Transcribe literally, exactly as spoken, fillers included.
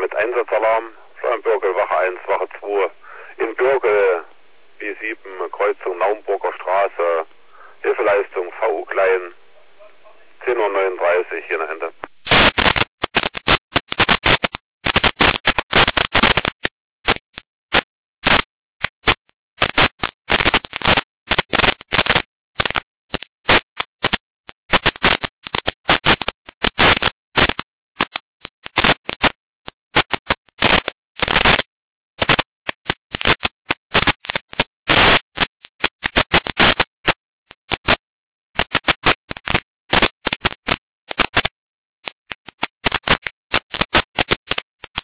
mit Einsatzalarm. Steuerbürgel, Wache eins, Wache zwei. In Bürgel, B sieben, Kreuzung Naumburger Straße. Hilfeleistung V U Klein. zehn Uhr neununddreißig, hier nach Ende.